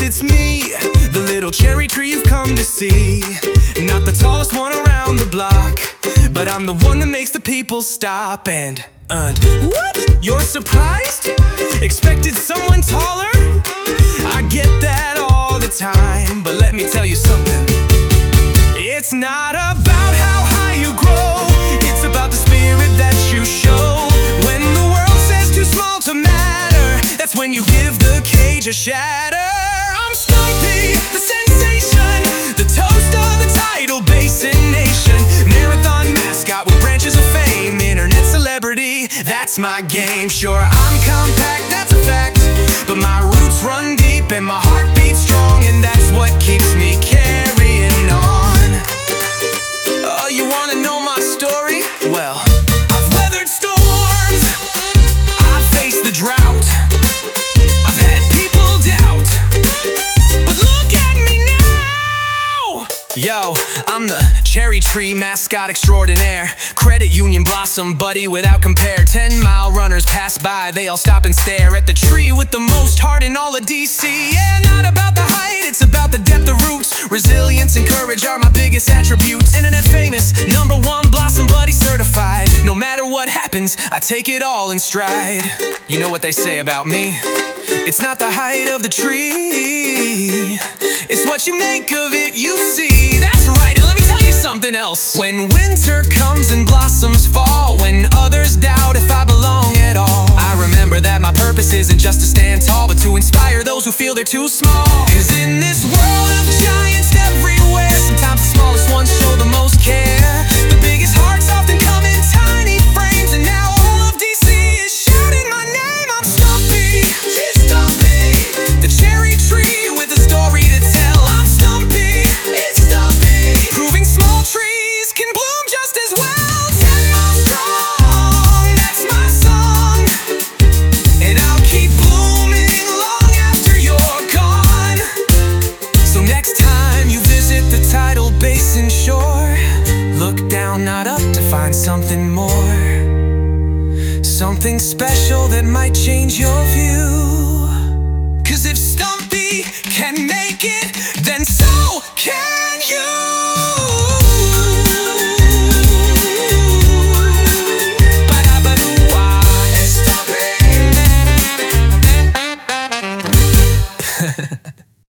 it's me, the little cherry tree you've come to see. Not the tallest one around the block, but I'm the one that makes the people stop and what? You're surprised? Expected someone taller? I get that all the time, but let me tell you something. It's not about how high you grow, it's about the spirit that you show. When the world says too small to matter, that's when you give the cage a shatter. I'm Stumpy, the sensation, the toast of the Tidal Basin Nation. Marathon mascot with branches of fame, internet celebrity, that's my game. Sure, I'm compact, that's a fact, but my roots run deep and my heart beats strong, and that's what keeps me carrying on. Oh, you wanna know my story? Well, I've weathered storms, I've faced the drought, I've had people doubt, but look at me now! Yo, I'm the cherry tree mascot extraordinaire, credit union blossom buddy without compare. 10-mile runners pass by, they all stop and stare at the tree with the most heart in all of DC. Yeah, not about the height, it's about the depth of roots. Resilience and courage are my biggest attributes. Internet famous, #1 blossom buddy certified. No matter what happens, I take it all in stride. You know what they say about me? It's not the height of the tree, it's what you make of it, you see. That's right, and let me tell you something else. When winter comes and blossoms fall, when others doubt if I belong at all, I remember that my purpose isn't just to stand tall, but to inspire those who feel they're too small. Cause in this world of giants everywhere, sometimes the smallest ones show the most care. The biggest hearts often come in tiny frames, and now all of DC is shouting my name. I'm Stumpy, it's Stumpy, the cherry tree with a story to tell. I'm Stumpy, it's Stumpy, proving small trees can bloom just as well. 10 miles strong, that's my song, and I'll keep blooming long after you're gone. So next time you visit the Tidal Basin shore, look down, not up, to find something more, something special that might change your view. Cause if Stumpy can make it, then so can